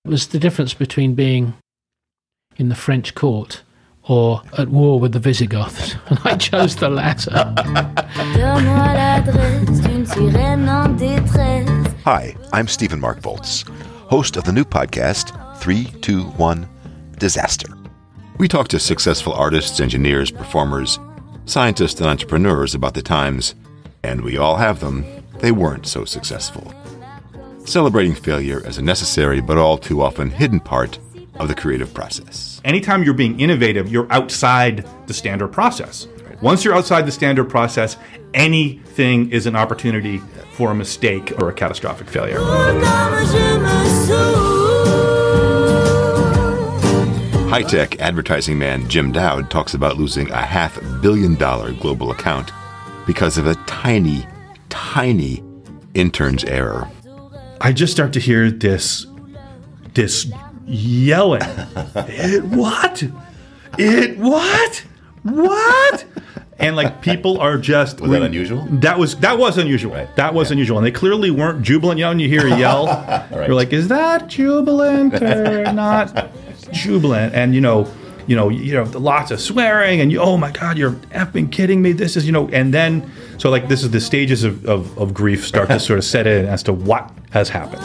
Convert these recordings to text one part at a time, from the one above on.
It was the difference between being in the French court or at war with the Visigoths, and I chose the latter. Hi, I'm Stephen Mark Voltz, host of the new podcast, 3-2-1 Disaster. We talk to successful artists, engineers, performers, scientists, and entrepreneurs about the times, and we all have them, they weren't so successful. Celebrating failure as a necessary but all too often hidden part of the creative process. Anytime you're being innovative, you're outside the standard process. Once you're outside the standard process, anything is an opportunity for a mistake or a catastrophic failure. High-tech advertising man Jim Dowd talks about losing a $500 million global account because of a tiny intern's error. I just start to hear this yelling. What? And like people are just. Was that unusual? That was unusual. Right. That was unusual, and they clearly weren't jubilant. You know, when you hear a yell, right. You're like, is that jubilant or not jubilant? And you know, lots of swearing, and oh my God, you're effing kidding me. This is, and then so like this is the stages of grief start to sort of set in as to what has happened.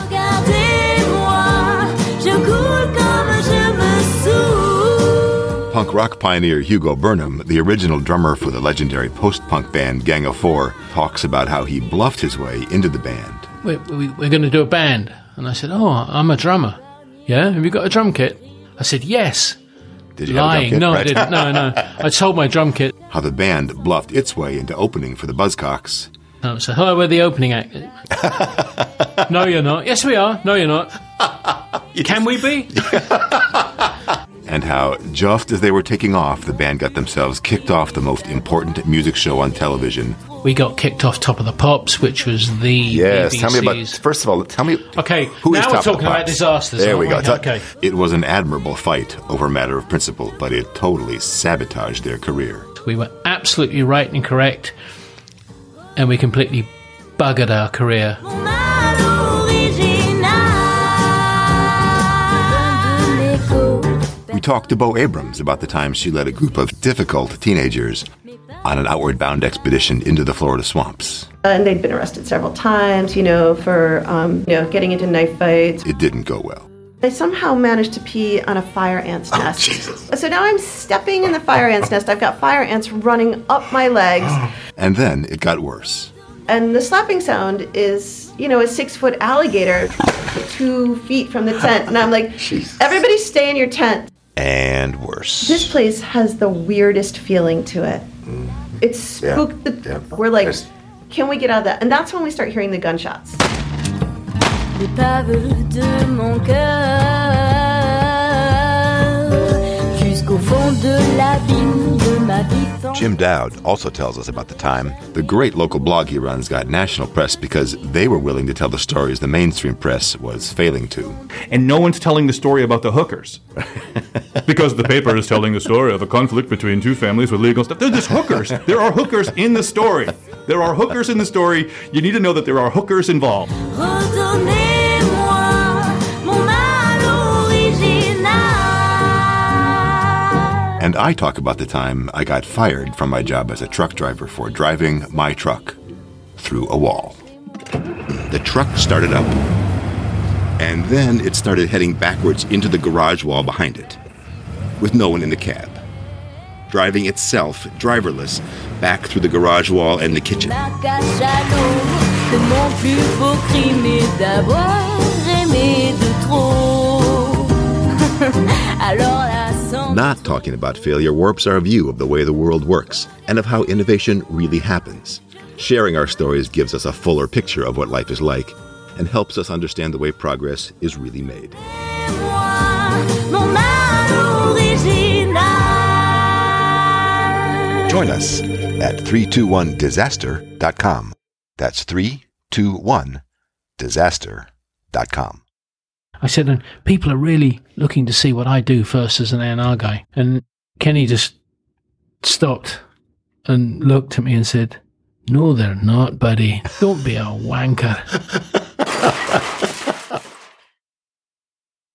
Punk rock pioneer Hugo Burnham, the original drummer for the legendary post-punk band Gang of Four, talks about how he bluffed his way into the band. We're going to do a band. And I said, oh, I'm a drummer. Yeah? Have you got a drum kit? I said, yes. Did you Lying. have a drum kit? No, Right. I didn't. No. I sold my drum kit. How the band bluffed its way into opening for the Buzzcocks. I said, hello, we're the opening act. No, you're not. Yes, we are. No, you're not. Yes. Can we be? And how, just as they were taking off, the band got themselves kicked off the most important music show on television. We got kicked off Top of the Pops, which was the Yes, BBC's. tell me about, first of all, tell me Okay, who is now we're Top of the talking about Pops? disasters. There we go. Okay. It was an admirable fight over a matter of principle, but it totally sabotaged their career. We were absolutely right and correct, and we completely buggered our career. We talked to Bo Abrams about the time she led a group of difficult teenagers on an outward-bound expedition into the Florida swamps. And they'd been arrested several times, for getting into knife fights. It didn't go well. I somehow managed to pee on a fire ant's nest. Jesus. So now I'm stepping in the fire ant's nest. I've got fire ants running up my legs. And then it got worse. And the slapping sound is, a 6-foot alligator 2 feet from the tent. And I'm like, Jesus. Everybody stay in your tent. And worse. This place has the weirdest feeling to it. It's spooked. Yeah. We're like, can we get out of that? And that's when we start hearing the gunshots. L'épave de mon cœur, jusqu'au fond de l'abîme de ma vie. Jim Dowd also tells us about the time the great local blog he runs got national press because they were willing to tell the stories the mainstream press was failing to. And no one's telling the story about the hookers. Because the paper is telling the story of a conflict between two families with legal stuff. They're just hookers. There are hookers in the story. There are hookers in the story. You need to know that there are hookers involved. And I talk about the time I got fired from my job as a truck driver for driving my truck through a wall. The truck started up, and then it started heading backwards into the garage wall behind it, with no one in the cab. Driving itself, driverless, back through the garage wall and the kitchen. Not talking about failure warps our view of the way the world works and of how innovation really happens. Sharing our stories gives us a fuller picture of what life is like and helps us understand the way progress is really made. Join us at 321disaster.com. That's 321disaster.com. I said, and people are really looking to see what I do first as an A&R guy. And Kenny just stopped and looked at me and said, no, they're not, buddy. Don't be a wanker.